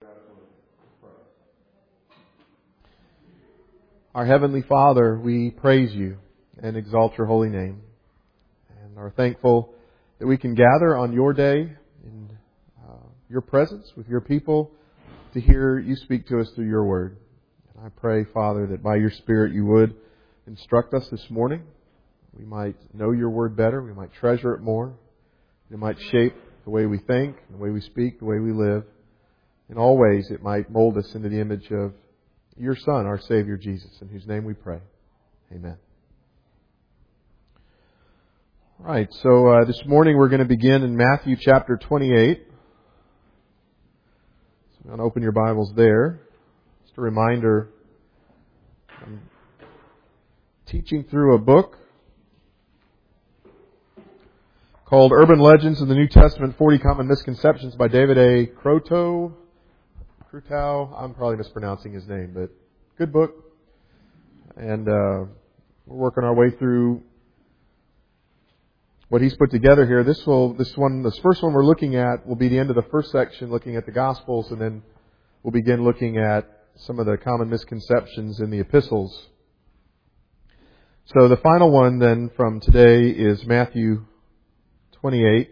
Our Heavenly Father, we praise You and exalt Your holy name, and are thankful that we can gather on Your day in Your presence with Your people to hear You speak to us through Your Word. And I pray, Father, that by Your Spirit You would instruct us this morning. We might know Your Word better. We might treasure it more. It might shape the way we think, the way we speak, the way we live. In all ways, it might mold us into the image of Your Son, our Savior, Jesus, in whose name we pray. Amen. All right, so this morning we're going to begin in Matthew chapter 28. So I'm going to open your Bibles there. Just a reminder, I'm teaching through a book called Urban Legends in the New Testament, 40 Common Misconceptions by David A. Croteau. I'm probably mispronouncing his name, but good book. And we're working our way through what he's put together here. This first one we're looking at will be the end of the first section, looking at the Gospels, and then we'll begin looking at some of the common misconceptions in the epistles. So the final one then from today is Matthew 28.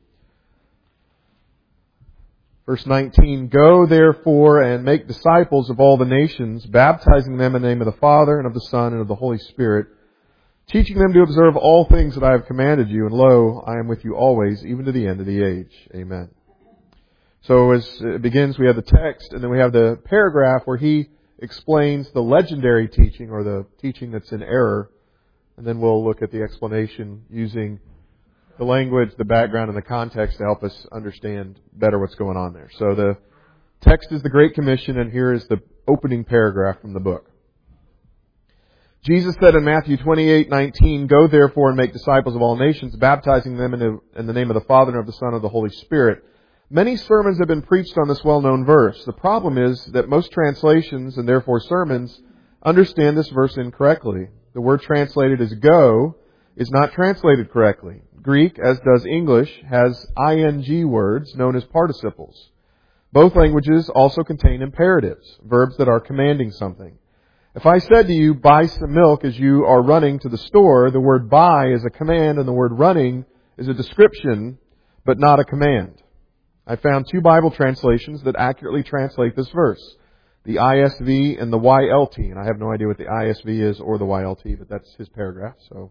Verse 19, Go therefore and make disciples of all the nations, baptizing them in the name of the Father and of the Son and of the Holy Spirit, teaching them to observe all things that I have commanded you, and lo, I am with you always, even to the end of the age. Amen. So as it begins, we have the text, and then we have the paragraph where he explains the legendary teaching, or the teaching that's in error, and then we'll look at the explanation using the language, the background, and the context to help us understand better what's going on there. So the text is the Great Commission, and here is the opening paragraph from the book. Jesus said in Matthew 28:19, Go therefore and make disciples of all nations, baptizing them in the name of the Father and of the Son and of the Holy Spirit. Many sermons have been preached on this well-known verse. The problem is that most translations, and therefore sermons, understand this verse incorrectly. The word translated as go is not translated correctly. Greek, as does English, has ing words known as participles. Both languages also contain imperatives, verbs that are commanding something. If I said to you, buy some milk as you are running to the store, the word buy is a command and the word running is a description, but not a command. I found two Bible translations that accurately translate this verse, the ISV and the YLT. And I have no idea what the ISV is or the YLT, but that's his paragraph, so...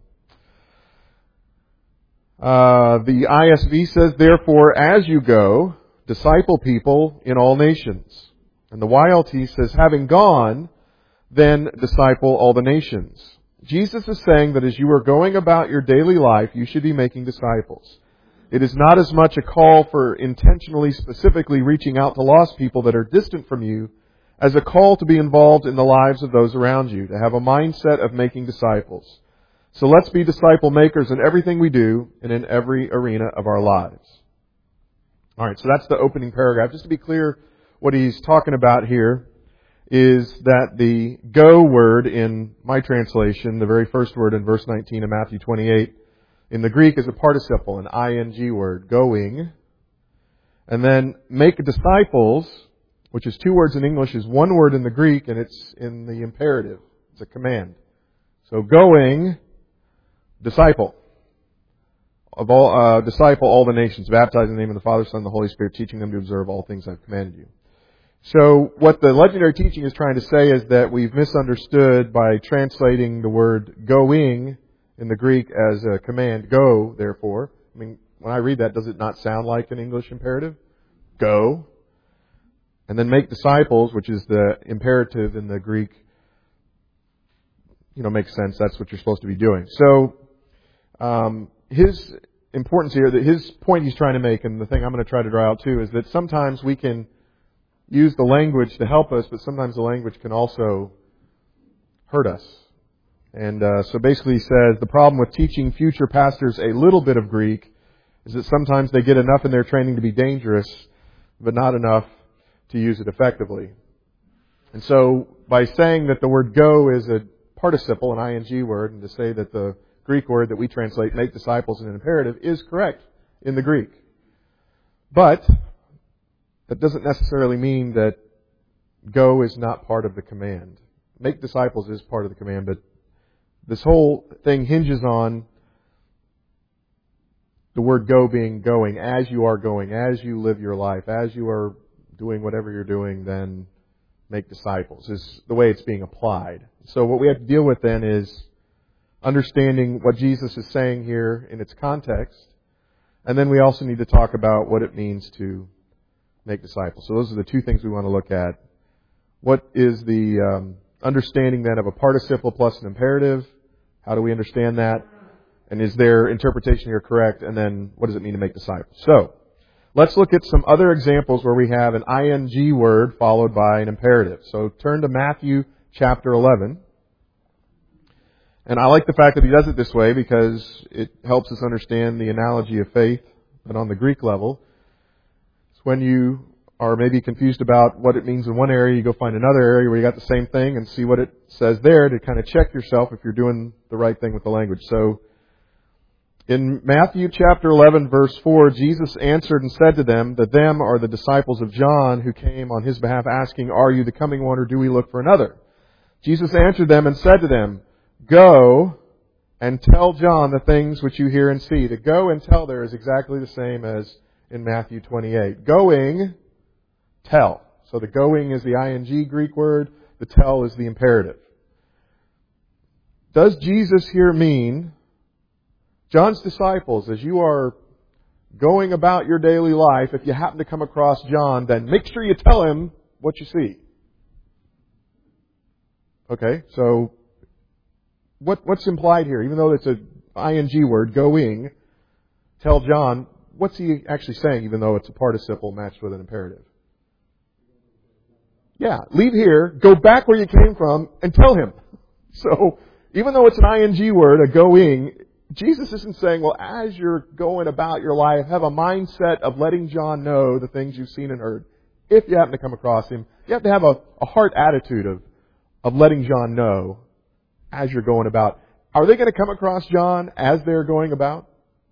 The ISV says, Therefore, as you go, disciple people in all nations. And the YLT says, Having gone, then disciple all the nations. Jesus is saying that as you are going about your daily life, you should be making disciples. It is not as much a call for intentionally, specifically reaching out to lost people that are distant from you, as a call to be involved in the lives of those around you, to have a mindset of making disciples. So let's be disciple makers in everything we do and in every arena of our lives. All right, so that's the opening paragraph. Just to be clear, what he's talking about here is that the go word in my translation, the very first word in verse 19 of Matthew 28, in the Greek is a participle, an ing word, going. And then make disciples, which is two words in English, is one word in the Greek, and it's in the imperative. It's a command. So going... Disciple all the nations, baptizing in the name of the Father, Son, and the Holy Spirit, teaching them to observe all things I've commanded you. So what the legendary teaching is trying to say is that we've misunderstood by translating the word going in the Greek as a command, go, therefore. I mean, when I read that, does it not sound like an English imperative? Go. And then make disciples, which is the imperative in the Greek, makes sense. That's what you're supposed to be doing. So, his importance here, that his point he's trying to make, and the thing I'm going to try to draw out too, is that sometimes we can use the language to help us, but sometimes the language can also hurt us. And so basically he says the problem with teaching future pastors a little bit of Greek is that sometimes they get enough in their training to be dangerous, but not enough to use it effectively. And so by saying that the word go is a participle, an ing word, and to say that the Greek word that we translate, make disciples, in an imperative, is correct in the Greek. But that doesn't necessarily mean that go is not part of the command. Make disciples is part of the command, but this whole thing hinges on the word go being going. As you are going, as you live your life, as you are doing whatever you're doing, then make disciples is the way it's being applied. So what we have to deal with then is understanding what Jesus is saying here in its context. And then we also need to talk about what it means to make disciples. So those are the two things we want to look at. What is the understanding then of a participle plus an imperative? How do we understand that? And is their interpretation here correct? And then what does it mean to make disciples? So let's look at some other examples where we have an ing word followed by an imperative. So turn to Matthew chapter 11. And I like the fact that he does it this way because it helps us understand the analogy of faith. But on the Greek level, it's when you are maybe confused about what it means in one area, you go find another area where you got the same thing and see what it says there to kind of check yourself if you're doing the right thing with the language. So in Matthew chapter 11 verse 4, Jesus answered and said to them, that them are the disciples of John who came on his behalf asking, are you the coming one or do we look for another? Jesus answered them and said to them, go and tell John the things which you hear and see. The go and tell there is exactly the same as in Matthew 28. Going, tell. So the going is the ing Greek word. The tell is the imperative. Does Jesus here mean John's disciples, as you are going about your daily life, if you happen to come across John, then make sure you tell him what you see? Okay, so what's implied here? Even though it's an ing word, going, tell John, what's he actually saying, even though it's a participle matched with an imperative? Yeah, leave here, go back where you came from, and tell him. So, even though it's an ing word, a going, Jesus isn't saying, well, as you're going about your life, have a mindset of letting John know the things you've seen and heard. If you happen to come across him, you have to have a heart attitude of letting John know as you're going about. Are they going to come across John as they're going about?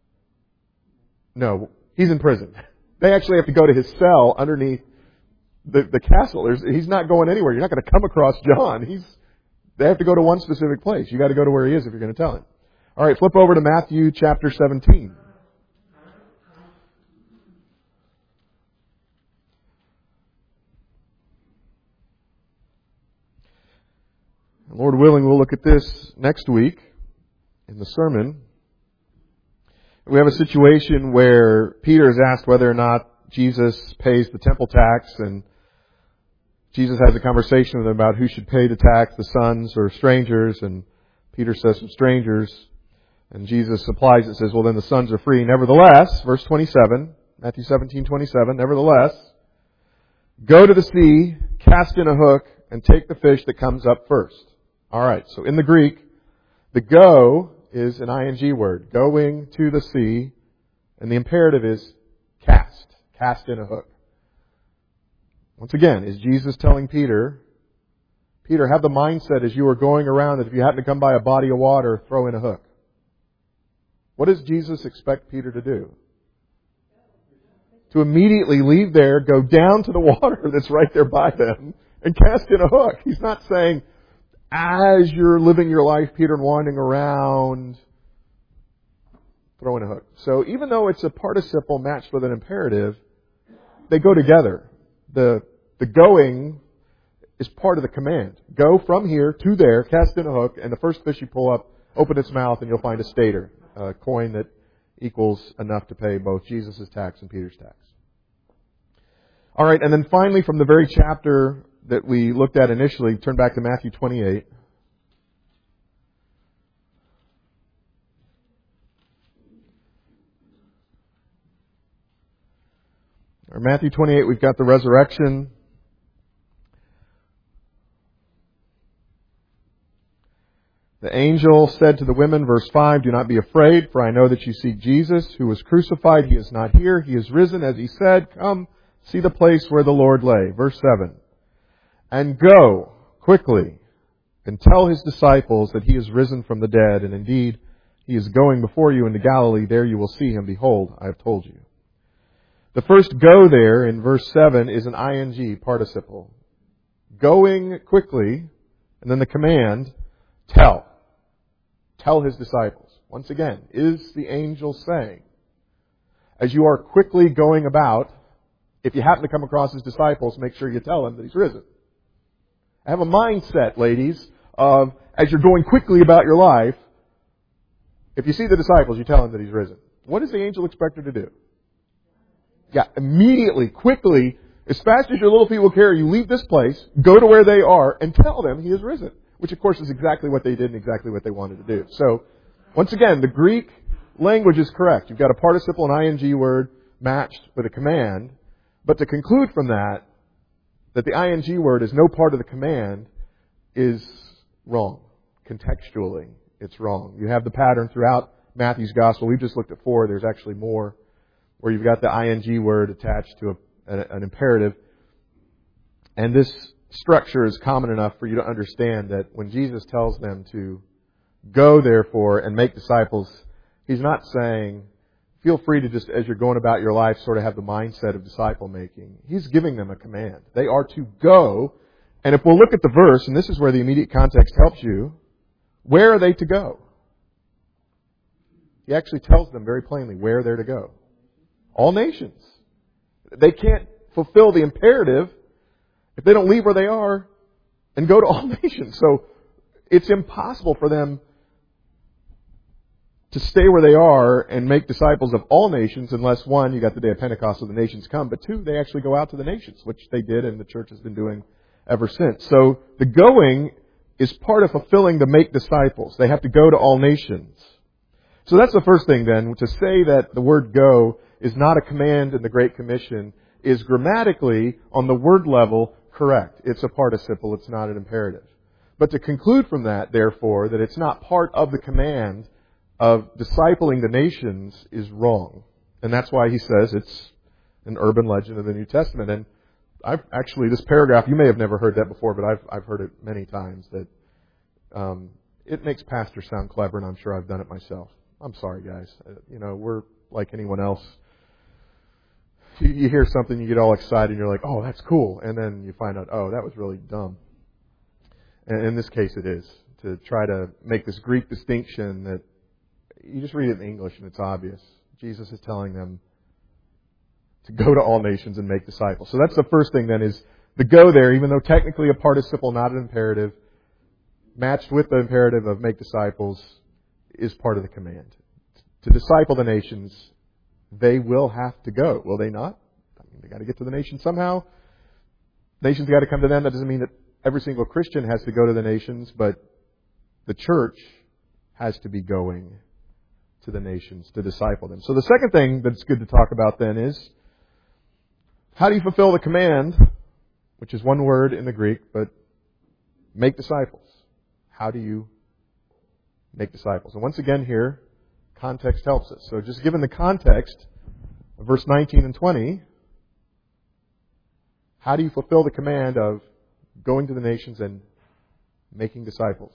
No, he's in prison. They actually have to go to his cell underneath the castle. He's not going anywhere. You're not going to come across John. They have to go to one specific place. You got to go to where he is if you're going to tell him. All right, flip over to Matthew chapter 17. Lord willing, we'll look at this next week in the sermon. We have a situation where Peter is asked whether or not Jesus pays the temple tax, and Jesus has a conversation with him about who should pay the tax, the sons or strangers, and Peter says some strangers. And Jesus supplies it, says, well, then the sons are free. Nevertheless, verse 27, Matthew 17:27, nevertheless, go to the sea, cast in a hook, and take the fish that comes up first. All right, so in the Greek, the go is an ing word, going to the sea, and the imperative is cast in a hook. Once again, is Jesus telling Peter, have the mindset as you are going around that if you happen to come by a body of water, throw in a hook. What does Jesus expect Peter to do? To immediately leave there, go down to the water that's right there by them, and cast in a hook. He's not saying, as you're living your life, Peter, and wandering around, throw in a hook. So even though it's a participle matched with an imperative, they go together. The going is part of the command. Go from here to there, cast in a hook, and the first fish you pull up, open its mouth, and you'll find a stater, a coin that equals enough to pay both Jesus' tax and Peter's tax. All right, and then finally from the very chapter that we looked at initially, turn back to Matthew 28. Or Matthew 28, we've got the resurrection. The angel said to the women, verse 5, do not be afraid, for I know that you seek Jesus, who was crucified. He is not here. He is risen, as he said. Come, see the place where the Lord lay. Verse 7. And go quickly and tell his disciples that he is risen from the dead, and indeed he is going before you into Galilee. There you will see him. Behold, I have told you. The first go there in verse 7 is an ing participle. Going quickly, and then the command, tell. Tell his disciples. Once again, is the angel saying, as you are quickly going about, if you happen to come across his disciples, make sure you tell him that he's risen. Have a mindset, ladies, of as you're going quickly about your life, if you see the disciples, you tell him that he's risen. What does the angel expect her to do? Yeah, immediately, quickly, as fast as your little feet will carry you, leave this place, go to where they are, and tell them he is risen. Which, of course, is exactly what they did and exactly what they wanted to do. So, once again, the Greek language is correct. You've got a participle and ing word matched with a command. But to conclude from that the ing word is no part of the command is wrong. Contextually, it's wrong. You have the pattern throughout Matthew's Gospel. We've just looked at 4. There's actually more where you've got the ing word attached to an imperative. And this structure is common enough for you to understand that when Jesus tells them to go, therefore, and make disciples, He's not saying, feel free to just, as you're going about your life, sort of have the mindset of disciple making. He's giving them a command. They are to go. And if we'll look at the verse, and this is where the immediate context helps you, where are they to go? He actually tells them very plainly where they're to go. All nations. They can't fulfill the imperative if they don't leave where they are and go to all nations. So it's impossible for them to stay where they are and make disciples of all nations unless, one, you got the day of Pentecost so the nations come, but two, they actually go out to the nations, which they did and the church has been doing ever since. So the going is part of fulfilling the make disciples. They have to go to all nations. So that's the first thing then. To say that the word go is not a command in the Great Commission is grammatically, on the word level, correct. It's a participle. It's not an imperative. But to conclude from that, therefore, that it's not part of the command of discipling the nations is wrong. And that's why he says it's an urban legend of the New Testament. And I've actually, this paragraph, you may have never heard that before, but I've heard it many times, that it makes pastors sound clever, and I'm sure I've done it myself. I'm sorry, guys. We're like anyone else. You hear something, you get all excited, and you're like, oh, that's cool. And then you find out, oh, that was really dumb. And in this case, it is. To try to make this Greek distinction that you just read it in English and it's obvious. Jesus is telling them to go to all nations and make disciples. So that's the first thing then, is the go there, even though technically a participle, not an imperative, matched with the imperative of make disciples, is part of the command. To disciple the nations, they will have to go. Will they not? I mean, they got to get to the nations somehow. Nations got to come to them. That doesn't mean that every single Christian has to go to the nations, but the church has to be going to the nations to disciple them. So the second thing that's good to talk about then is, how do you fulfill the command, which is one word in the Greek, but make disciples? How do you make disciples? And once again here, context helps us. So just given the context of verse 19 and 20, how do you fulfill the command of going to the nations and making disciples?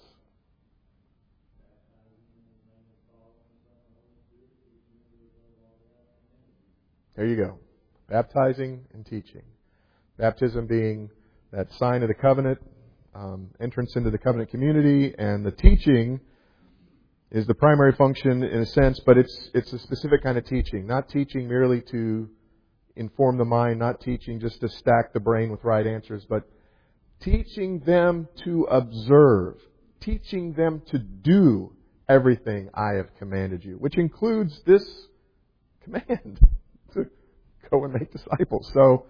There you go. Baptizing and teaching. Baptism being that sign of the covenant, entrance into the covenant community, and the teaching is the primary function in a sense, but it's a specific kind of teaching. Not teaching merely to inform the mind, not teaching just to stack the brain with right answers, but teaching them to observe, teaching them to do everything I have commanded you, which includes this command to go and make disciples. So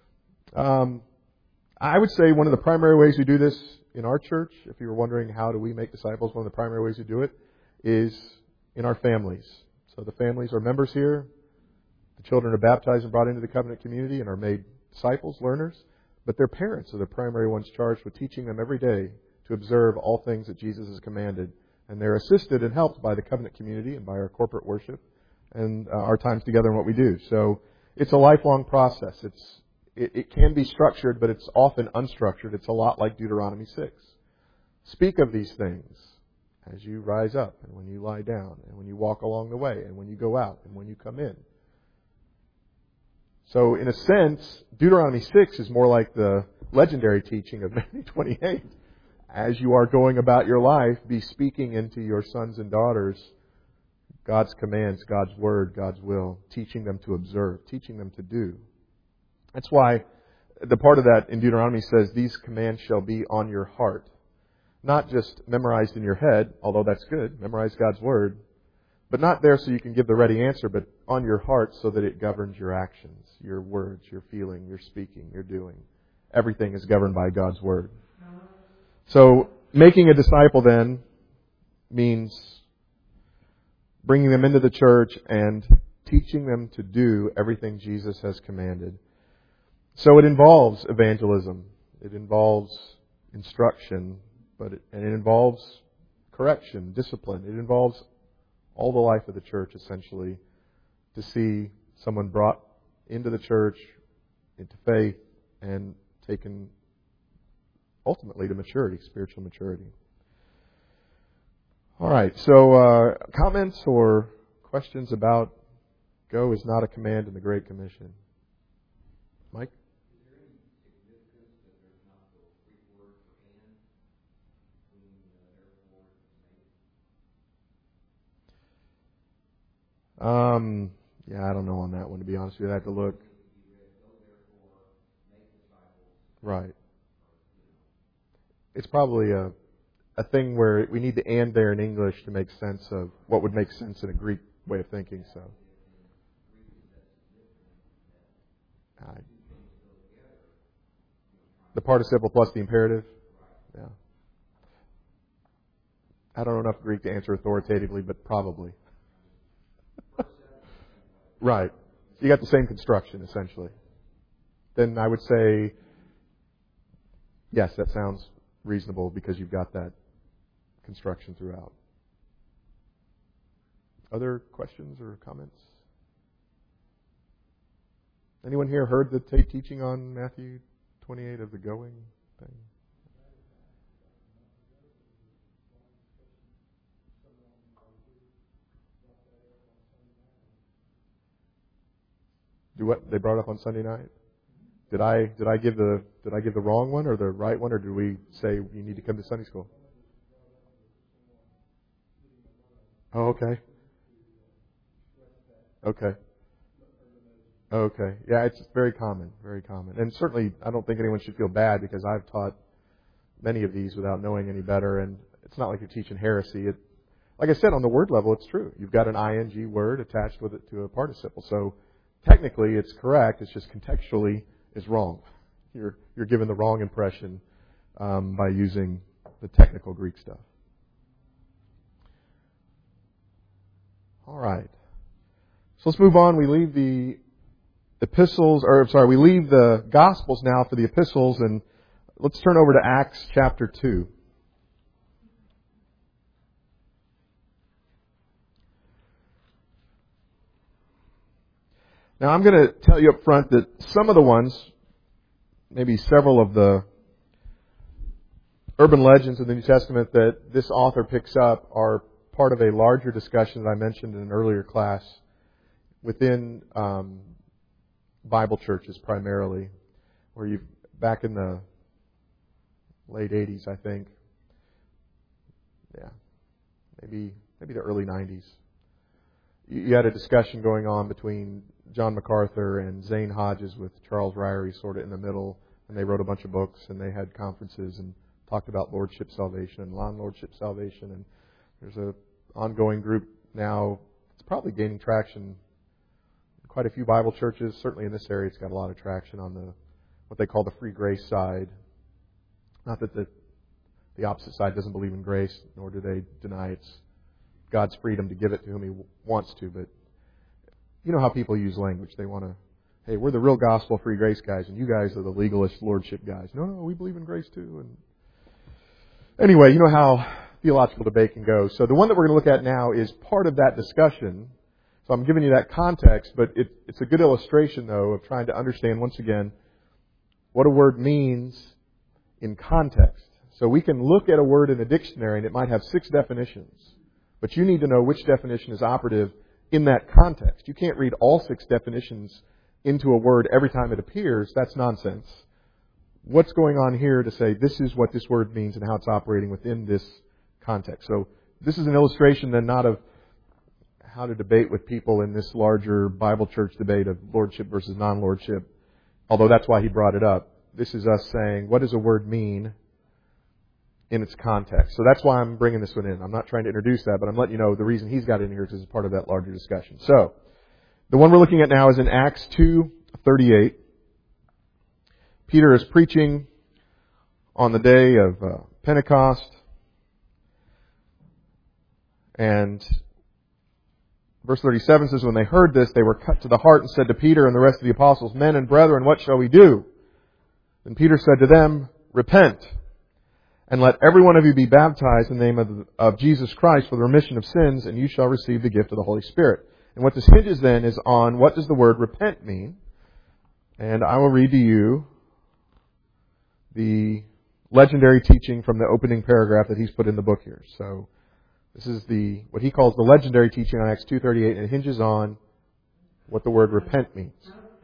I would say one of the primary ways we do this in our church, if you were wondering how do we make disciples, one of the primary ways we do it is in our families. So the families are members here. The children are baptized and brought into the covenant community and are made disciples, learners. But their parents are the primary ones charged with teaching them every day to observe all things that Jesus has commanded. And they're assisted and helped by the covenant community and by our corporate worship and our times together and what we do. So it's a lifelong process. It can be structured, but it's often unstructured. It's a lot like Deuteronomy 6. Speak of these things as you rise up, and when you lie down, and when you walk along the way, and when you go out, and when you come in. So in a sense, Deuteronomy 6 is more like the legendary teaching of Matthew 28. As you are going about your life, be speaking into your sons and daughters God's commands, God's Word, God's will, teaching them to observe, teaching them to do. That's why the part of that in Deuteronomy says, these commands shall be on your heart. Not just memorized in your head, although that's good, memorize God's Word, but not there so you can give the ready answer, but on your heart so that it governs your actions, your words, your feeling, your speaking, your doing. Everything is governed by God's Word. So, making a disciple then means bringing them into the church and teaching them to do everything Jesus has commanded. So it involves evangelism. It involves instruction, and it involves correction, discipline. It involves all the life of the church, essentially, to see someone brought into the church, into faith, and taken ultimately to maturity, spiritual maturity. All right, so comments or questions about go is not a command in the Great Commission? Mike? Yeah, I don't know on that one, to be honest with you. I have to look. Right. It's probably a thing where we need the and there in English to make sense of what would make sense in a Greek way of thinking. So, the participle plus the imperative. Yeah. I don't know enough Greek to answer authoritatively, but probably. Right. You got the same construction, essentially. Then I would say, yes, that sounds reasonable because you've got that construction throughout. Other questions or comments? Anyone here heard the teaching on Matthew 28 of the going thing? Do what they brought up on Sunday night? Did I give the wrong one or the right one, or did we say you need to come to Sunday school? Oh, okay. Okay. Okay. Yeah, it's very common, very common. And certainly I don't think anyone should feel bad because I've taught many of these without knowing any better, and it's not like you're teaching heresy. Like I said, on the word level, it's true. You've got an ing word attached with it to a participle. So technically it's correct, it's just contextually is wrong. You're given the wrong impression by using the technical Greek stuff. All right. So let's move on. We leave the we leave the Gospels now for the epistles, and let's turn over to Acts chapter 2. Now I'm going to tell you up front that some of the ones, maybe several of the urban legends of the New Testament that this author picks up are part of a larger discussion that I mentioned in an earlier class within Bible churches primarily, where back in the late 80s, I think, maybe the early 90s, you had a discussion going on between John MacArthur and Zane Hodges with Charles Ryrie sort of in the middle, and they wrote a bunch of books and they had conferences and talked about lordship salvation and non-lordship salvation, and there's a ongoing group now. It's probably gaining traction. Quite a few Bible churches, certainly in this area, it's got a lot of traction on what they call the free grace side. Not that the opposite side doesn't believe in grace, nor do they deny it's God's freedom to give it to whom He wants to, but you know how people use language. They want to, hey, we're the real gospel free grace guys, and you guys are the legalist lordship guys. No, we believe in grace too. And anyway, you know how theological debate can go. So the one that we're going to look at now is part of that discussion. So I'm giving you that context, but it's a good illustration, though, of trying to understand, once again, what a word means in context. So we can look at a word in a dictionary, and it might have 6 definitions, but you need to know which definition is operative in that context. You can't read all 6 definitions into a word every time it appears, that's nonsense. What's going on here to say this is what this word means and how it's operating within this context? So this is an illustration then not of how to debate with people in this larger Bible church debate of lordship versus non-lordship, although that's why he brought it up. This is us saying, what does a word mean in its context? So that's why I'm bringing this one in. I'm not trying to introduce that, but I'm letting you know the reason he's got it in here is it's part of that larger discussion. So, the one we're looking at now is in Acts 2:38. Peter is preaching on the day of Pentecost, and verse 37 says, when they heard this, they were cut to the heart and said to Peter and the rest of the apostles, men and brethren, what shall we do? Then Peter said to them, repent, and let every one of you be baptized in the name of Jesus Christ for the remission of sins, and you shall receive the gift of the Holy Spirit. And what this hinges then is on what does the word repent mean? And I will read to you the legendary teaching from the opening paragraph that he's put in the book here. So this is what he calls the legendary teaching on Acts 2:38, and it hinges on what the word repent means.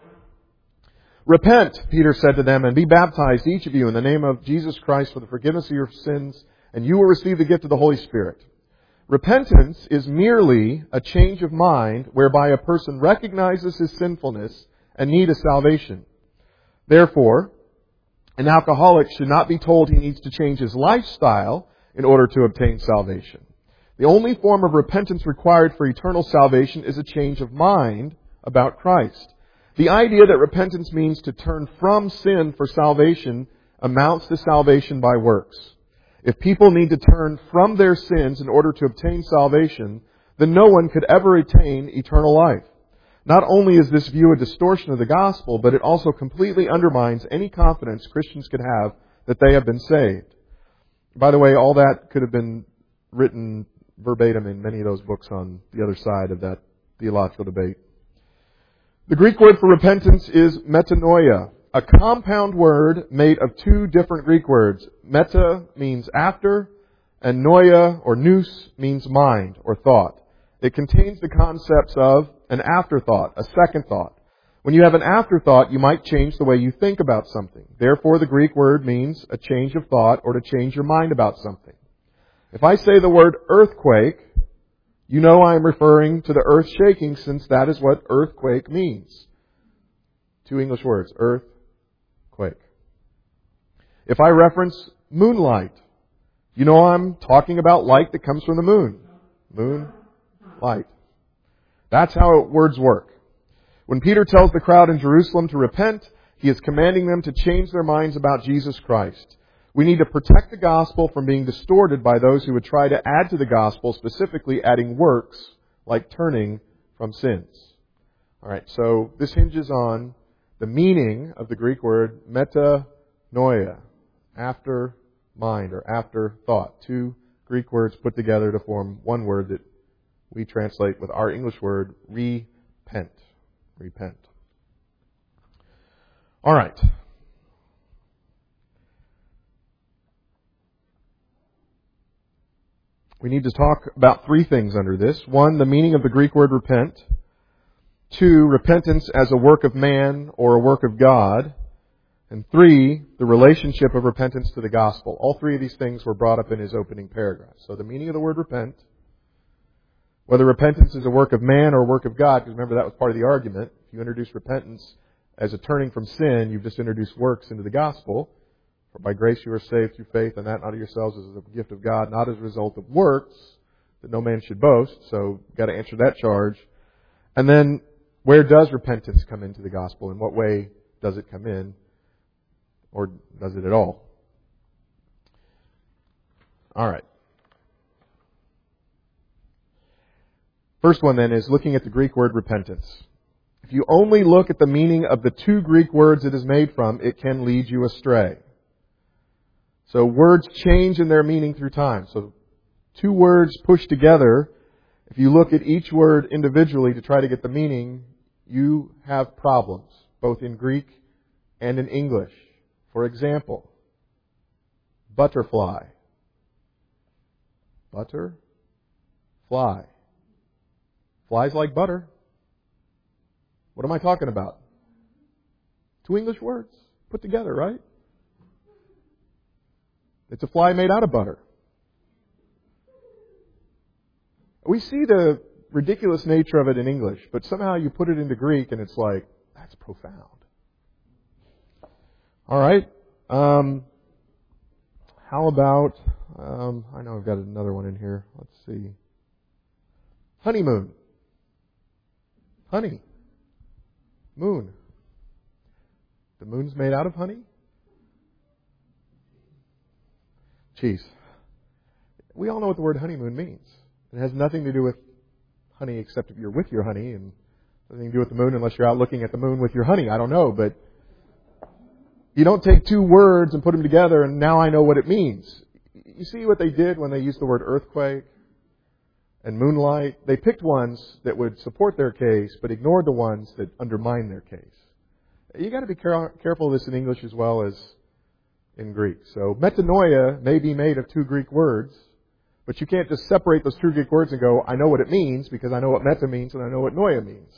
Repent, Peter said to them, and be baptized, each of you, in the name of Jesus Christ for the forgiveness of your sins, and you will receive the gift of the Holy Spirit. Repentance is merely a change of mind whereby a person recognizes his sinfulness and need of salvation. Therefore, an alcoholic should not be told he needs to change his lifestyle in order to obtain salvation. The only form of repentance required for eternal salvation is a change of mind about Christ. The idea that repentance means to turn from sin for salvation amounts to salvation by works. If people need to turn from their sins in order to obtain salvation, then no one could ever attain eternal life. Not only is this view a distortion of the gospel, but it also completely undermines any confidence Christians could have that they have been saved. By the way, all that could have been written verbatim in many of those books on the other side of that theological debate. The Greek word for repentance is metanoia, a compound word made of two different Greek words. Meta means after, and noia or nous means mind or thought. It contains the concepts of an afterthought, a second thought. When you have an afterthought, you might change the way you think about something. Therefore, the Greek word means a change of thought or to change your mind about something. If I say the word earthquake, you know I am referring to the earth shaking, since that is what earthquake means. Two English words, earth, quake. If I reference moonlight, you know I'm talking about light that comes from the moon. Moon, light. That's how words work. When Peter tells the crowd in Jerusalem to repent, he is commanding them to change their minds about Jesus Christ. We need to protect the gospel from being distorted by those who would try to add to the gospel, specifically adding works like turning from sins. All right, so this hinges on the meaning of the Greek word metanoia, after mind or after thought. Two Greek words put together to form one word that we translate with our English word repent. Repent. All right. We need to talk about three things under this. One, the meaning of the Greek word repent. Two, repentance as a work of man or a work of God. And three, the relationship of repentance to the gospel. All three of these things were brought up in his opening paragraph. So the meaning of the word repent, whether repentance is a work of man or a work of God, because remember that was part of the argument. If you introduce repentance as a turning from sin, you've just introduced works into the gospel. For by grace you are saved through faith, and that not of yourselves is a gift of God, not as a result of works, that no man should boast. So you've got to answer that charge. And then, where does repentance come into the gospel? In what way does it come in? Or does it at all? All right. First one then is looking at the Greek word repentance. If you only look at the meaning of the two Greek words it is made from, it can lead you astray. So words change in their meaning through time. So two words pushed together, if you look at each word individually to try to get the meaning, you have problems, both in Greek and in English. For example, butterfly. Butter, fly. Flies like butter. What am I talking about? Two English words put together, right? It's a fly made out of butter. We see the ridiculous nature of it in English, but somehow you put it into Greek and it's like, that's profound. All right. How about, I know I've got another one in here. Let's see. Honeymoon. Honey. Moon. The moon's made out of honey? Jeez. We all know what the word honeymoon means. It has nothing to do with honey except if you're with your honey, and nothing to do with the moon unless you're out looking at the moon with your honey. I don't know, but you don't take two words and put them together and now I know what it means. You see what they did when they used the word earthquake and moonlight? They picked ones that would support their case, but ignored the ones that undermine their case. You got to be careful of this in English as well as in Greek. So metanoia may be made of two Greek words, but you can't just separate those two Greek words and go, I know what it means because I know what meta means and I know what noia means.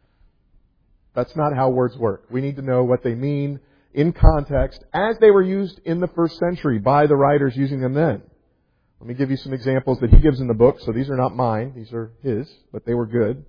That's not how words work. We need to know what they mean in context as they were used in the first century by the writers using them then. Let me give you some examples that he gives in the book. So these are not mine. These are his, but they were good.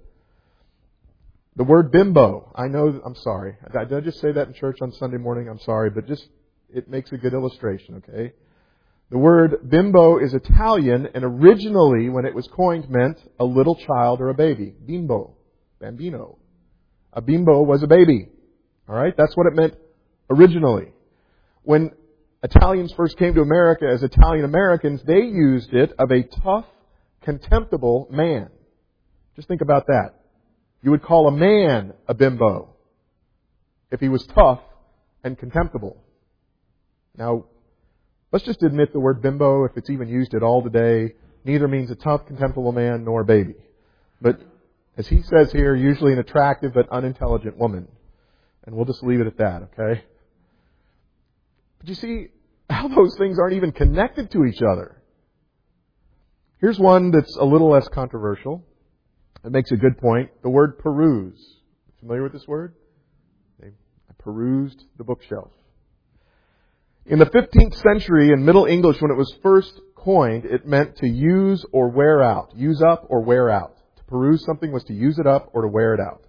The word bimbo. I'm sorry. Did I just say that in church on Sunday morning? I'm sorry, but it makes a good illustration, okay? The word bimbo is Italian, and originally, when it was coined, meant a little child or a baby. Bimbo. Bambino. A bimbo was a baby. All right? That's what it meant originally. When Italians first came to America as Italian Americans, they used it of a tough, contemptible man. Just think about that. You would call a man a bimbo if he was tough and contemptible. Now, let's just admit the word bimbo, if it's even used at all today, neither means a tough, contemptible man nor a baby. But as he says here, usually an attractive but unintelligent woman. And we'll just leave it at that, okay? But you see how those things aren't even connected to each other. Here's one that's a little less controversial. It makes a good point. The word peruse. Familiar with this word? I perused the bookshelf. In the 15th century, in Middle English, when it was first coined, it meant to use or wear out. Use up or wear out. To peruse something was to use it up or to wear it out.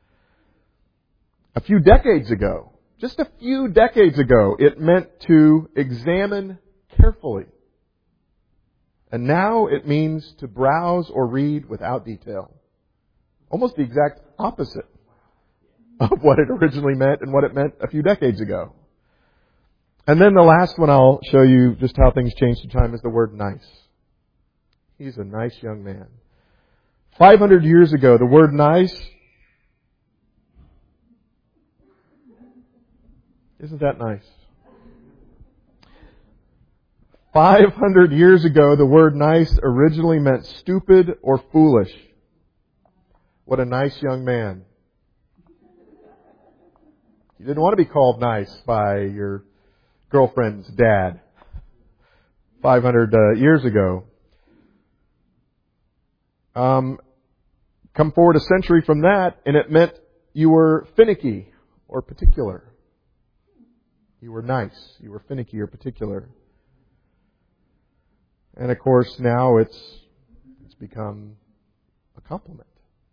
A few decades ago, just a few decades ago, it meant to examine carefully. And now it means to browse or read without detail. Almost the exact opposite of what it originally meant and what it meant a few decades ago. And then the last one I'll show you just how things change through time is the word nice. He's a nice young man. 500 years ago, the word nice, isn't that nice? 500 years ago, the word nice originally meant stupid or foolish. What a nice young man. You didn't want to be called nice by your girlfriend's dad 500 years ago. Come forward a century from that, and it meant you were finicky or particular. You were nice. You were finicky or particular. And of course, now it's become a compliment.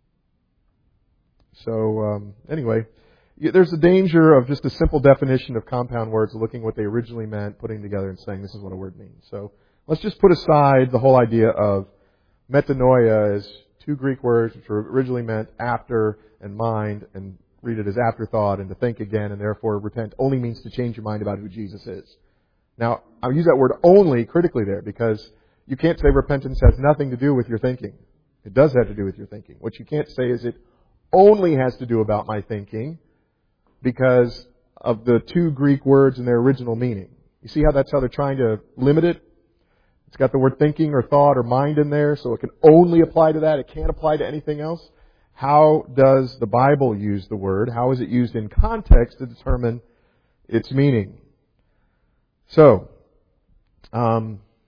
So, anyway, there's a danger of just a simple definition of compound words, looking what they originally meant, putting together and saying this is what a word means. So, let's just put aside the whole idea of metanoia as two Greek words which were originally meant after and mind, and read it as afterthought and to think again, and therefore repent only means to change your mind about who Jesus is. Now, I'll use that word only critically there because you can't say repentance has nothing to do with your thinking. It does have to do with your thinking. What you can't say is it only has to do about my thinking because of the two Greek words and their original meaning. You see how that's how they're trying to limit it? It's got the word thinking or thought or mind in there, so it can only apply to that. It can't apply to anything else. How does the Bible use the word? How is it used in context to determine its meaning? So, I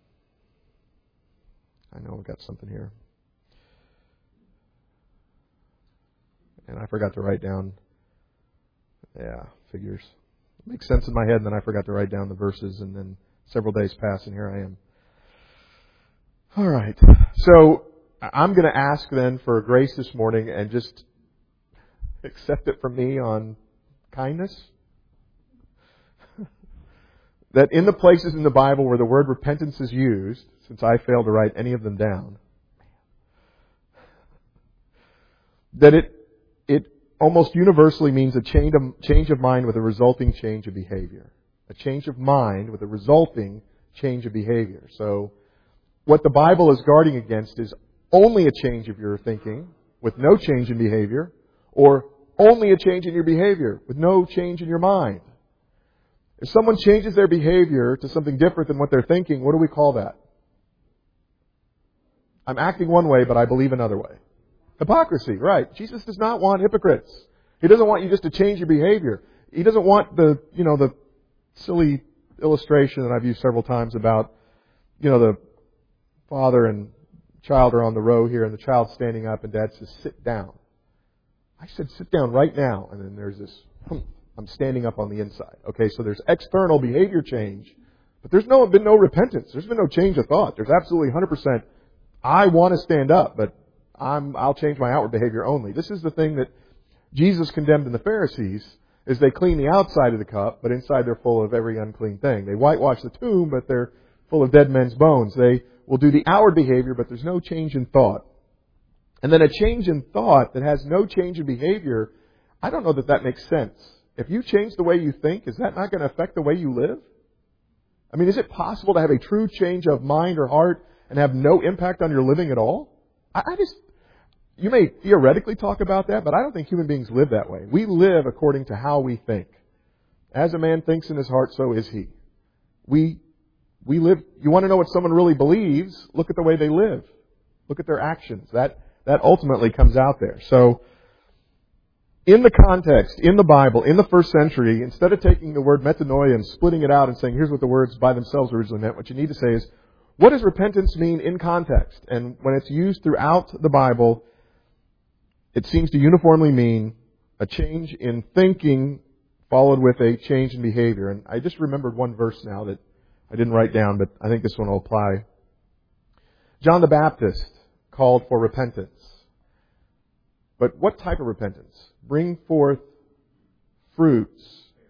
know I've got something here. And I forgot to write down. Yeah, Figures. It makes sense in my head, and then I forgot to write down the verses, and then several days pass, and here I am. All right. So I'm going to ask then for grace this morning and just accept it from me on kindness. That in the places in the Bible where the word repentance is used, since I failed to write any of them down, that it almost universally means a change of mind with a resulting change of behavior. A change of mind with a resulting change of behavior. So what the Bible is guarding against is only a change of your thinking with no change in behavior, or only a change in your behavior with no change in your mind. If someone changes their behavior to something different than what they're thinking, what do we call that? I'm acting one way, but I believe another way. Hypocrisy, right. Jesus does not want hypocrites. He doesn't want you just to change your behavior. He doesn't want the silly illustration that I've used several times about, the father and child are on the row here and the child's standing up and dad says, sit down. I said, sit down right now. And then there's this, I'm standing up on the inside. Okay, so there's external behavior change, but there's been no repentance. There's been no change of thought. There's absolutely 100%, I want to stand up, but I'll change my outward behavior only. This is the thing that Jesus condemned in the Pharisees, is they clean the outside of the cup, but inside they're full of every unclean thing. They whitewash the tomb, but they're full of dead men's bones. They will do the outward behavior, but there's no change in thought. And then a change in thought that has no change in behavior, I don't know that makes sense. If you change the way you think, is that not going to affect the way you live? I mean, is it possible to have a true change of mind or heart and have no impact on your living at all? You may theoretically talk about that, but I don't think human beings live that way. We live according to how we think. As a man thinks in his heart, so is he. We live. You want to know what someone really believes? Look at the way they live. Look at their actions. That ultimately comes out there. So, in the context, in the Bible, in the first century, instead of taking the word metanoia and splitting it out and saying, here's what the words by themselves originally meant, what you need to say is, what does repentance mean in context? And when it's used throughout the Bible, it seems to uniformly mean a change in thinking followed with a change in behavior. And I just remembered one verse now that I didn't write down, but I think this one will apply. John the Baptist called for repentance. But what type of repentance? Bring forth fruits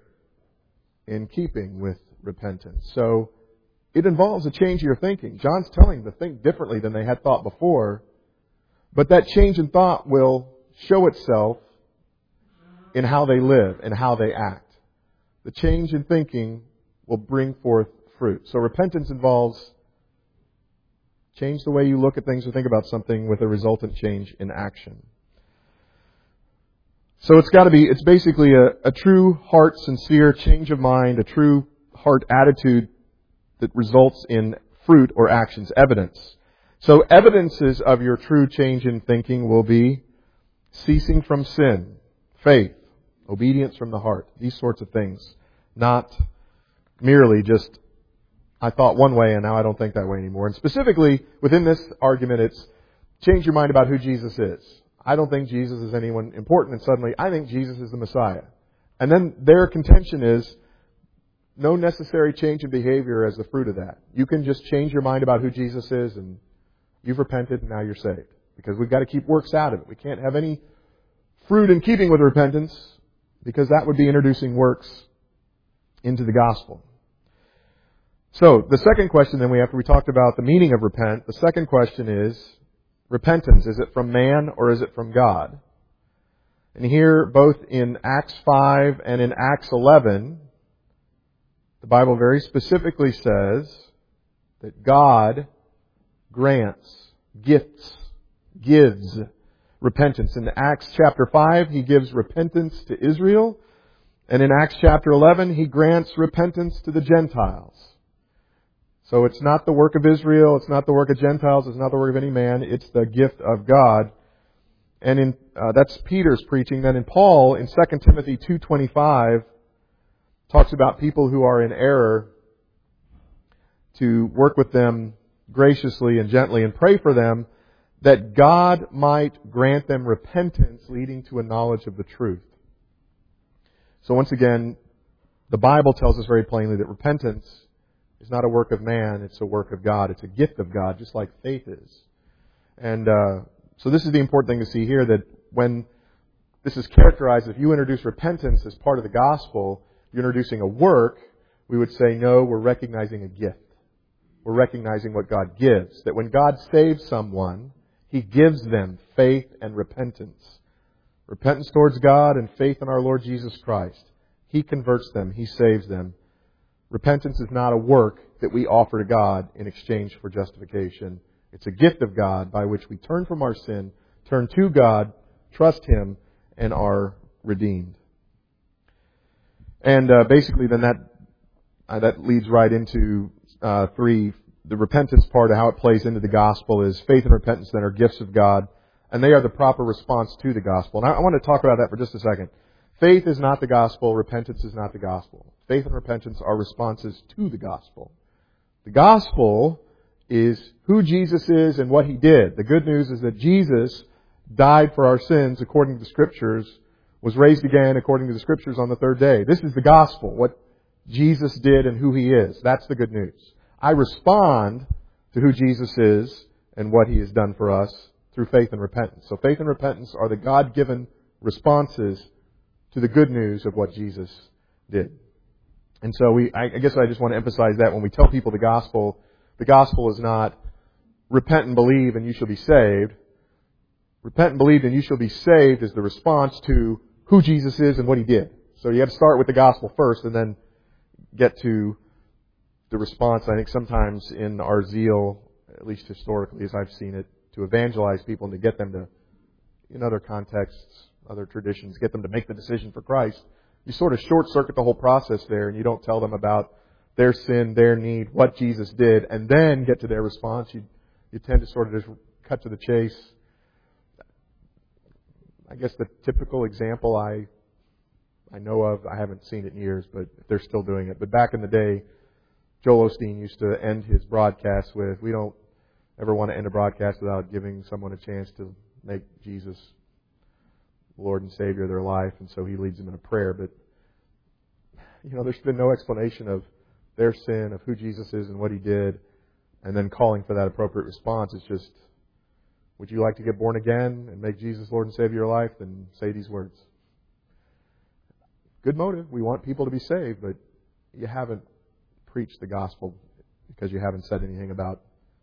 in keeping with repentance. So it involves a change of your thinking. John's telling them to think differently than they had thought before. But that change in thought will show itself in how they live and how they act. The change in thinking will bring forth fruit. So repentance involves change the way you look at things or think about something with a resultant change in action. So it's basically a true heart, sincere change of mind, a true heart attitude that results in fruit or actions, evidence. So evidences of your true change in thinking will be ceasing from sin, faith, obedience from the heart, these sorts of things. Not merely just, I thought one way and now I don't think that way anymore. And specifically, within this argument, it's change your mind about who Jesus is. I don't think Jesus is anyone important, and suddenly I think Jesus is the Messiah. And then their contention is no necessary change in behavior as the fruit of that. You can just change your mind about who Jesus is and you've repented and now you're saved. Because we've got to keep works out of it. We can't have any fruit in keeping with repentance because that would be introducing works into the gospel. So the second question then we talked about the meaning of repent, the second question is repentance. Is it from man or is it from God? And here, both in Acts 5 and in Acts 11, the Bible very specifically says that God grants, gives repentance. In Acts chapter 5, He gives repentance to Israel. And in Acts chapter 11, He grants repentance to the Gentiles. So it's not the work of Israel, it's not the work of Gentiles, it's not the work of any man, it's the gift of God. And that's Peter's preaching. Then in Paul, in 2 Timothy 2:25, talks about people who are in error, to work with them graciously and gently and pray for them, that God might grant them repentance leading to a knowledge of the truth. So once again, the Bible tells us very plainly that repentance is not a work of man, it's a work of God. It's a gift of God, just like faith is. And so this is the important thing to see here, that when this is characterized, if you introduce repentance as part of the gospel, you're introducing a work, we would say, no, we're recognizing a gift. We're recognizing what God gives. That when God saves someone, He gives them faith and repentance. Repentance towards God and faith in our Lord Jesus Christ. He converts them. He saves them. Repentance is not a work that we offer to God in exchange for justification. It's a gift of God by which we turn from our sin, turn to God, trust Him, and are redeemed. And basically then that leads right into 3. The repentance part of how it plays into the gospel is faith and repentance then are gifts of God, and they are the proper response to the gospel. And I want to talk about that for just a second. Faith is not the gospel. Repentance is not the gospel. Faith and repentance are responses to the gospel. The gospel is who Jesus is and what He did. The good news is that Jesus died for our sins according to the Scriptures, was raised again according to the Scriptures on the third day. This is the gospel, what Jesus did and who He is. That's the good news. I respond to who Jesus is and what He has done for us through faith and repentance. So faith and repentance are the God-given responses to the good news of what Jesus did. And so I guess I just want to emphasize that when we tell people the gospel is not repent and believe and you shall be saved. Repent and believe and you shall be saved is the response to who Jesus is and what He did. So you have to start with the gospel first and then get to the response. I think sometimes in our zeal, at least historically as I've seen it, to evangelize people and to get them to, in other contexts, other traditions, get them to make the decision for Christ, you sort of short-circuit the whole process there and you don't tell them about their sin, their need, what Jesus did, and then get to their response. You tend to sort of just cut to the chase. I guess the typical example I know of, I haven't seen it in years, but they're still doing it. But back in the day, Joel Osteen used to end his broadcast with, we don't ever want to end a broadcast without giving someone a chance to make Jesus Lord and Savior of their life, and so he leads them in a prayer. But, there's been no explanation of their sin, of who Jesus is and what He did, and then calling for that appropriate response. It's just, would you like to get born again and make Jesus Lord and Savior of your life? Then say these words. Good motive. We want people to be saved, but you haven't preached the gospel because you haven't said anything about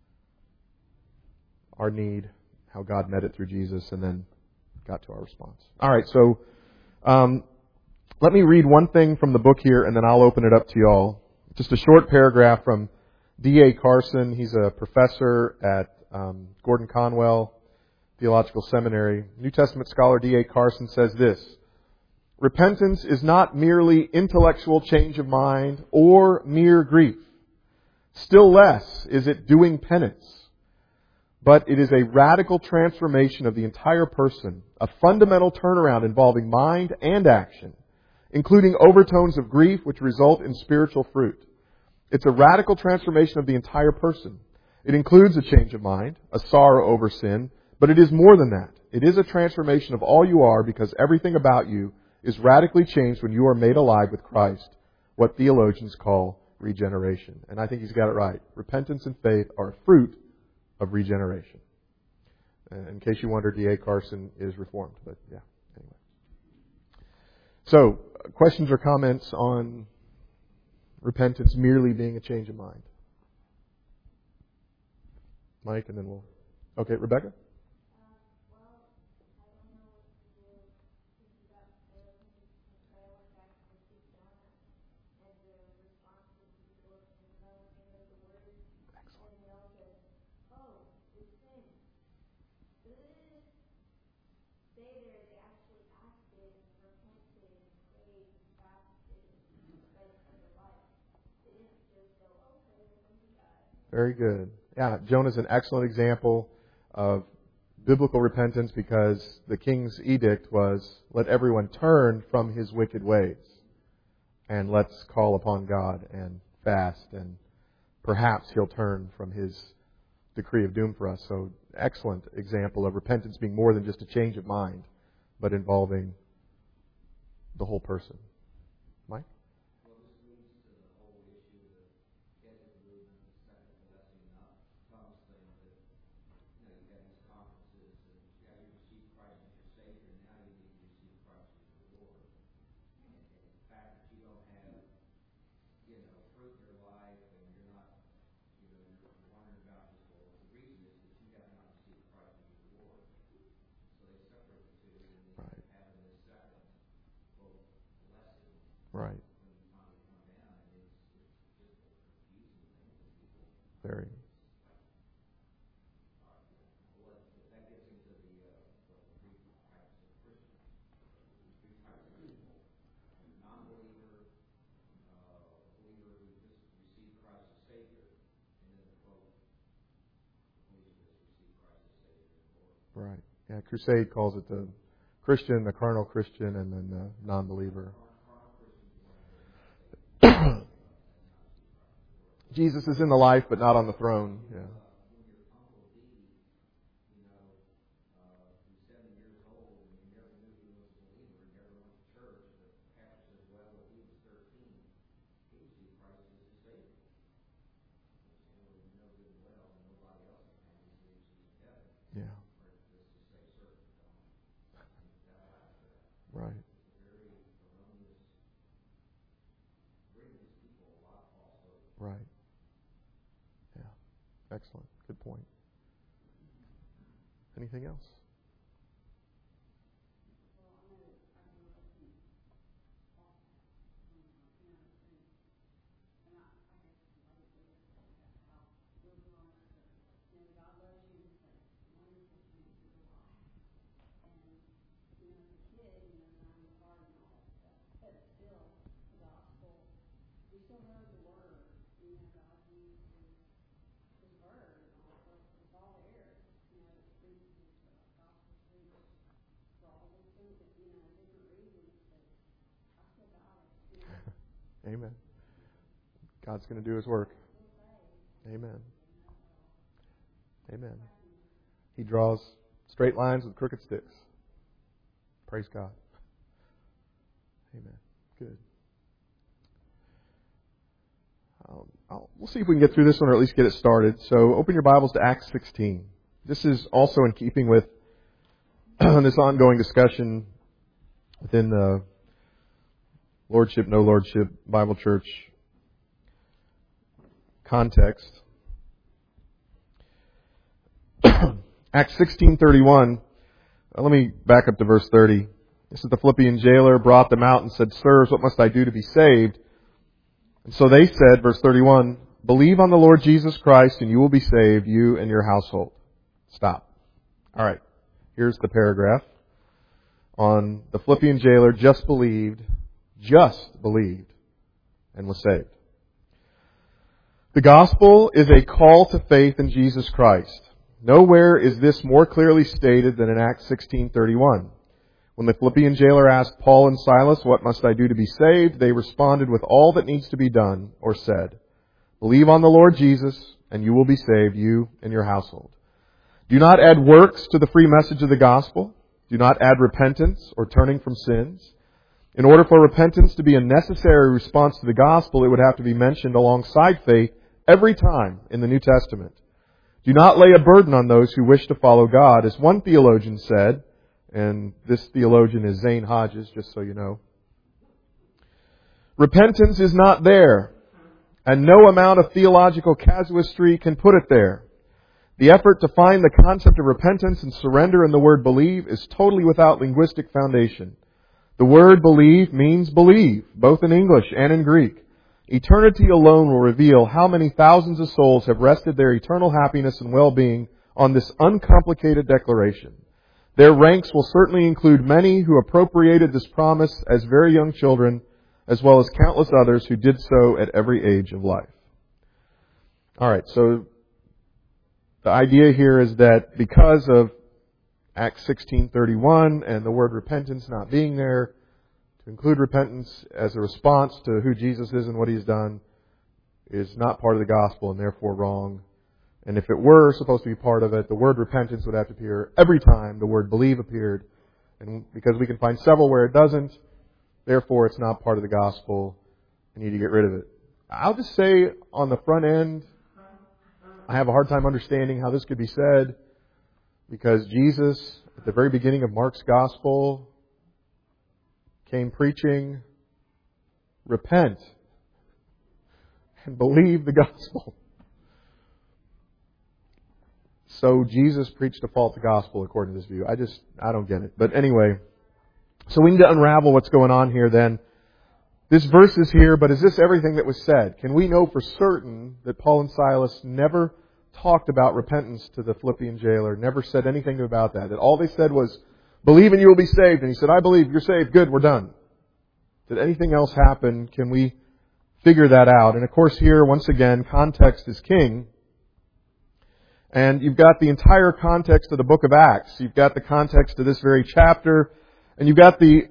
our need, how God met it through Jesus, and then got to our response. All right, so let me read one thing from the book here, and then I'll open it up to you all. Just a short paragraph from D.A. Carson. He's a professor at Gordon Conwell Theological Seminary. New Testament scholar D.A. Carson says this: repentance is not merely intellectual change of mind or mere grief. Still less is it doing penance. But it is a radical transformation of the entire person, a fundamental turnaround involving mind and action, including overtones of grief which result in spiritual fruit. It's a radical transformation of the entire person. It includes a change of mind, a sorrow over sin, but it is more than that. It is a transformation of all you are because everything about you is radically changed when you are made alive with Christ, what theologians call regeneration. And I think he's got it right. Repentance and faith are a fruit of regeneration. In case you wonder, D.A. Carson is Reformed, but yeah, anyway. So, questions or comments on repentance merely being a change of mind? Mike, and then we'll... Okay, Rebecca? Very good. Yeah, Jonah's an excellent example of biblical repentance because the king's edict was, let everyone turn from his wicked ways and let's call upon God and fast, and perhaps He'll turn from His decree of doom for us. So, excellent example of repentance being more than just a change of mind, but involving the whole person. Right. Very. Right. Yeah, Crusade calls it the Christian, the carnal Christian, and then the non-believer. Jesus is in the life, but not on the throne. Yeah. Yeah. Right. Right. Yeah. Excellent. Good point. Anything else? Amen. God's going to do His work. Amen. Amen. He draws straight lines with crooked sticks. Praise God. Amen. Good. We'll see if we can get through this one or at least get it started. So open your Bibles to Acts 16. This is also in keeping with this ongoing discussion within the Lordship, No Lordship Bible Church context. Acts 16:31. Let me back up to verse 30. This is the Philippian jailer brought them out and said, "Sirs, what must I do to be saved?" And so they said, verse 31, "Believe on the Lord Jesus Christ and you will be saved, you and your household." Stop. All right. Here's the paragraph on the Philippian jailer just believed, and was saved. The gospel is a call to faith in Jesus Christ. Nowhere is this more clearly stated than in Acts 16:31. When the Philippian jailer asked Paul and Silas, "What must I do to be saved?" they responded with all that needs to be done, or said, "Believe on the Lord Jesus, and you will be saved, you and your household." Do not add works to the free message of the gospel. Do not add repentance or turning from sins. In order for repentance to be a necessary response to the gospel, it would have to be mentioned alongside faith every time in the New Testament. Do not lay a burden on those who wish to follow God. As one theologian said, and this theologian is Zane Hodges, just so you know, repentance is not there, and no amount of theological casuistry can put it there. The effort to find the concept of repentance and surrender in the word believe is totally without linguistic foundation. The word believe means believe, both in English and in Greek. Eternity alone will reveal how many thousands of souls have rested their eternal happiness and well-being on this uncomplicated declaration. Their ranks will certainly include many who appropriated this promise as very young children, as well as countless others who did so at every age of life. All right, so the idea here is that because of Acts 16:31 and the word repentance not being there, to include repentance as a response to who Jesus is and what He's done is not part of the gospel and therefore wrong. And if it were supposed to be part of it, the word repentance would have to appear every time the word believe appeared. And because we can find several where it doesn't, therefore it's not part of the gospel. We need to get rid of it. I'll just say on the front end, I have a hard time understanding how this could be said, because Jesus, at the very beginning of Mark's gospel, came preaching, repent and believe the gospel. So Jesus preached a false gospel according to this view. I don't get it. But anyway, so we need to unravel what's going on here then. This verse is here, but is this everything that was said? Can we know for certain that Paul and Silas never talked about repentance to the Philippian jailer, never said anything about that? That all they said was, believe and you will be saved. And he said, I believe, you're saved, good, we're done. Did anything else happen? Can we figure that out? And of course here, once again, context is king. And you've got the entire context of the book of Acts. You've got the context of this very chapter. And you've got the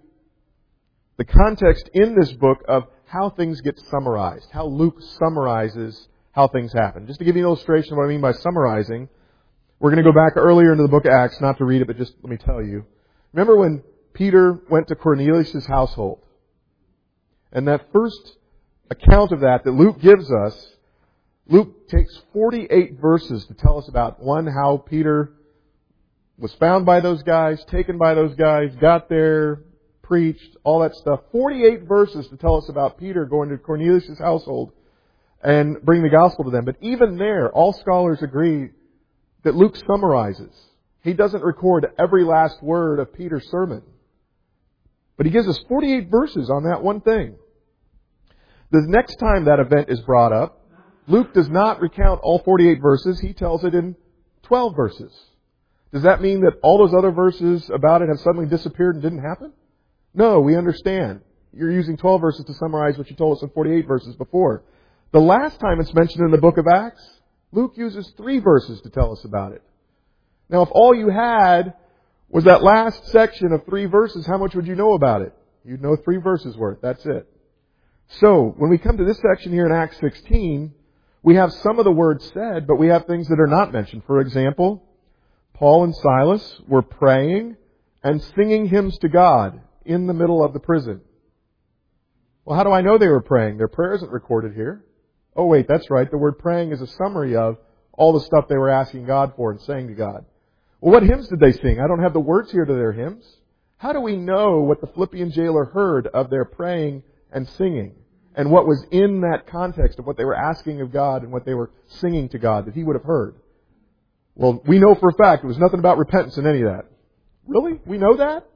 context in this book of how things get summarized. How Luke summarizes how things happen. Just to give you an illustration of what I mean by summarizing, we're going to go back earlier into the book of Acts, not to read it, but just let me tell you. Remember when Peter went to Cornelius' household? And that first account of that Luke gives us, Luke takes 48 verses to tell us about, one, how Peter was found by those guys, taken by those guys, got there, preached, all that stuff. 48 verses to tell us about Peter going to Cornelius' household and bring the gospel to them. But even there, all scholars agree that Luke summarizes. He doesn't record every last word of Peter's sermon. But he gives us 48 verses on that one thing. The next time that event is brought up, Luke does not recount all 48 verses. He tells it in 12 verses. Does that mean that all those other verses about it have suddenly disappeared and didn't happen? No, we understand. You're using 12 verses to summarize what you told us in 48 verses before. The last time it's mentioned in the book of Acts, Luke uses 3 verses to tell us about it. Now, if all you had was that last section of 3 verses, how much would you know about it? You'd know 3 verses worth. That's it. So, when we come to this section here in Acts 16, we have some of the words said, but we have things that are not mentioned. For example, Paul and Silas were praying and singing hymns to God in the middle of the prison. Well, how do I know they were praying? Their prayer isn't recorded here. Oh, wait, that's right. The word praying is a summary of all the stuff they were asking God for and saying to God. Well, what hymns did they sing? I don't have the words here to their hymns. How do we know what the Philippian jailer heard of their praying and singing? And what was in that context of what they were asking of God and what they were singing to God that he would have heard? Well, we know for a fact there was nothing about repentance in any of that. Really? We know that?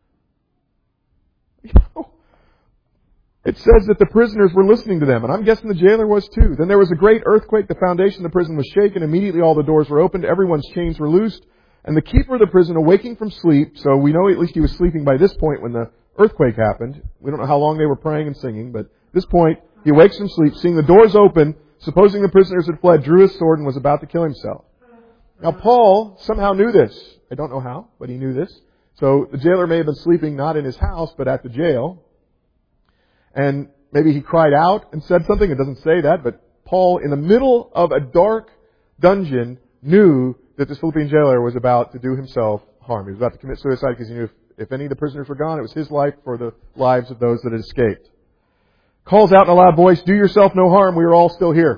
It says that the prisoners were listening to them, and I'm guessing the jailer was too. Then there was a great earthquake. The foundation of the prison was shaken. Immediately all the doors were opened. Everyone's chains were loosed. And the keeper of the prison, awaking from sleep, so we know at least he was sleeping by this point when the earthquake happened. We don't know how long they were praying and singing, but at this point, he awakes from sleep, seeing the doors open, supposing the prisoners had fled, drew his sword and was about to kill himself. Now, Paul somehow knew this. I don't know how, but he knew this. So the jailer may have been sleeping not in his house, but at the jail. And maybe he cried out and said something. It doesn't say that, but Paul, in the middle of a dark dungeon, knew that this Philippian jailer was about to do himself harm. He was about to commit suicide because he knew if any of the prisoners were gone, it was his life for the lives of those that had escaped. Calls out in a loud voice, "Do yourself no harm, we are all still here."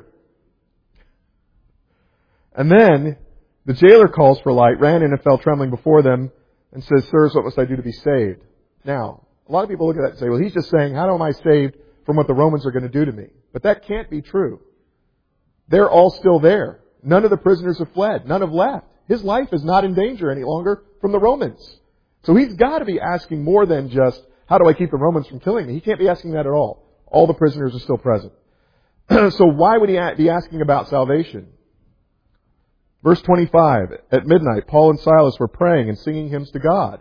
And then the jailer calls for light, ran in and fell trembling before them, and says, "Sirs, what must I do to be saved?" Now, a lot of people look at that and say, well, he's just saying, how am I saved from what the Romans are going to do to me? But that can't be true. They're all still there. None of the prisoners have fled. None have left. His life is not in danger any longer from the Romans. So he's got to be asking more than just, how do I keep the Romans from killing me? He can't be asking that at all. All the prisoners are still present. So why would he be asking about salvation? Verse 25, at midnight, Paul and Silas were praying and singing hymns to God.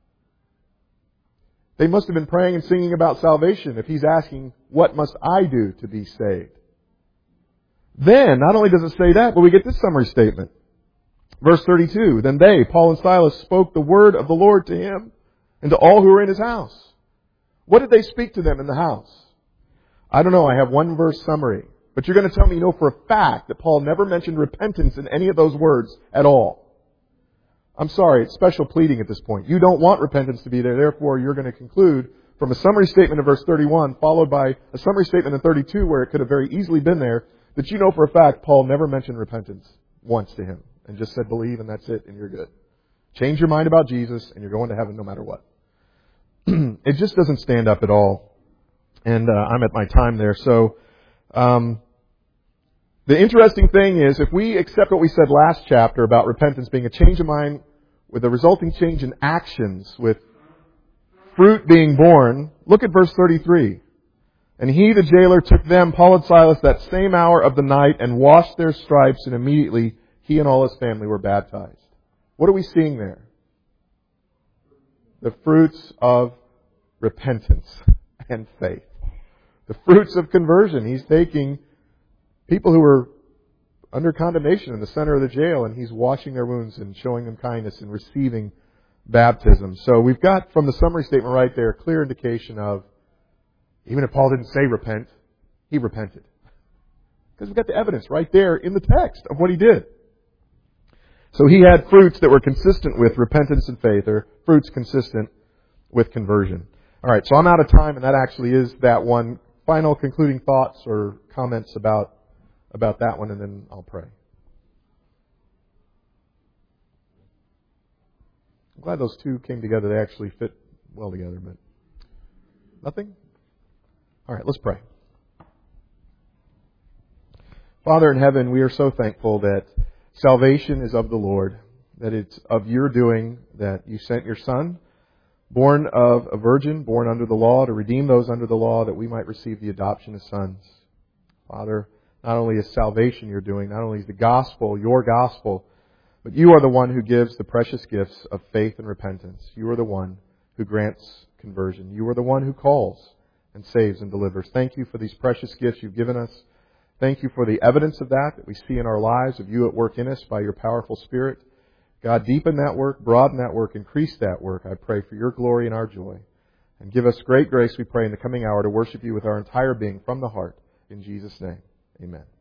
They must have been praying and singing about salvation if he's asking, what must I do to be saved? Then, not only does it say that, but we get this summary statement. Verse 32, then they, Paul and Silas, spoke the word of the Lord to him and to all who were in his house. What did they speak to them in the house? I don't know, I have one verse summary. But you're going to tell me you know for a fact that Paul never mentioned repentance in any of those words at all. I'm sorry, it's special pleading at this point. You don't want repentance to be there, therefore you're going to conclude from a summary statement in verse 31, followed by a summary statement in 32, where it could have very easily been there, that you know for a fact Paul never mentioned repentance once to him, and just said believe and that's it, and you're good. Change your mind about Jesus, and you're going to heaven no matter what. It just doesn't stand up at all. And I'm at my time there. So the interesting thing is, if we accept what we said last chapter about repentance being a change of mind with a resulting change in actions, with fruit being born, look at verse 33. And he, the jailer, took them, Paul and Silas, that same hour of the night and washed their stripes, and immediately he and all his family were baptized. What are we seeing there? The fruits of repentance and faith. The fruits of conversion. He's taking people who were under condemnation in the center of the jail, and he's washing their wounds and showing them kindness and receiving baptism. So we've got from the summary statement right there a clear indication of, even if Paul didn't say repent, he repented. Because we've got the evidence right there in the text of what he did. So he had fruits that were consistent with repentance and faith, or fruits consistent with conversion. All right, so I'm out of time, and that actually is that one. Final concluding thoughts or comments about that one, and then I'll pray. I'm glad those two came together. They actually fit well together, but nothing? All right, let's pray. Father in heaven, we are so thankful that salvation is of the Lord, that it's of your doing, that you sent your Son, born of a virgin, born under the law, to redeem those under the law, that we might receive the adoption as sons. Father, not only is salvation you're doing, not only is the gospel your gospel, but you are the one who gives the precious gifts of faith and repentance. You are the one who grants conversion. You are the one who calls and saves and delivers. Thank you for these precious gifts you've given us. Thank you for the evidence of that we see in our lives, of you at work in us by your powerful Spirit. God, deepen that work, broaden that work, increase that work. I pray for your glory and our joy. And give us great grace, we pray, in the coming hour to worship you with our entire being from the heart. In Jesus' name, amen.